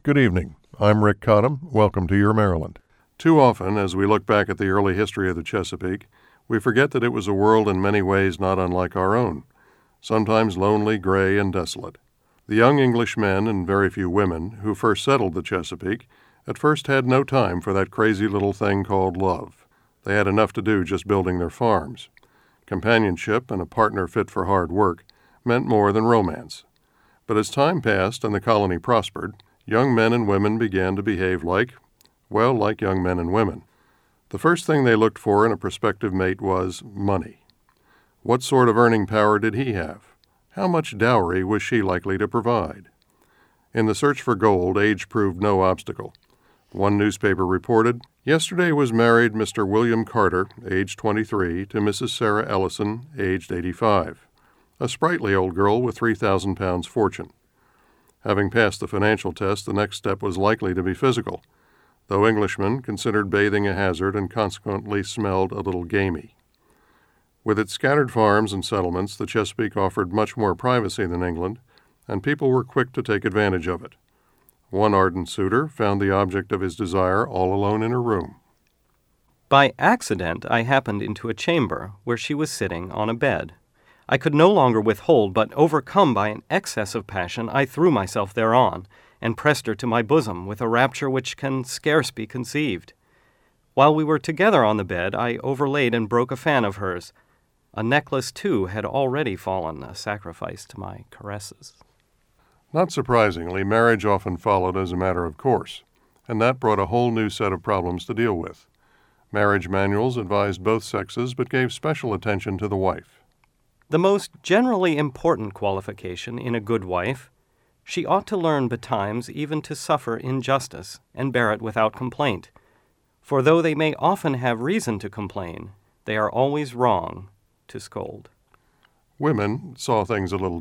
Good evening. I'm Rick Cottam. Welcome to Your Maryland. Too often, as we look back at the early history of the Chesapeake, we forget that it was a world in many ways not unlike our own, sometimes lonely, gray, and desolate. The young English men and very few women who first settled the Chesapeake at first had no time for that crazy little thing called love. They had enough to do just building their farms. Companionship and a partner fit for hard work meant more than romance. But as time passed and the colony prospered, young men and women began to behave like young men and women. The first thing they looked for in a prospective mate was money. What sort of earning power did he have? How much dowry was she likely to provide? In the search for gold, age proved no obstacle. One newspaper reported, "Yesterday was married Mr. William Carter, aged 23, to Mrs. Sarah Ellison, aged 85, a sprightly old girl with 3,000 pounds fortune." Having passed the financial test, the next step was likely to be physical, though Englishmen considered bathing a hazard and consequently smelled a little gamey. With its scattered farms and settlements, the Chesapeake offered much more privacy than England, and people were quick to take advantage of it. One ardent suitor found the object of his desire all alone in her room. By accident, I happened into a chamber where she was sitting on a bed. I could no longer withhold, but overcome by an excess of passion, I threw myself thereon, and pressed her to my bosom with a rapture which can scarce be conceived. While we were together on the bed, I overlaid and broke a fan of hers. A necklace, too, had already fallen, a sacrifice to my caresses. Not surprisingly, marriage often followed as a matter of course, and that brought a whole new set of problems to deal with. Marriage manuals advised both sexes but gave special attention to the wife. The most generally important qualification in a good wife, she ought to learn betimes even to suffer injustice and bear it without complaint. For though they may often have reason to complain, they are always wrong to scold. Women saw things a little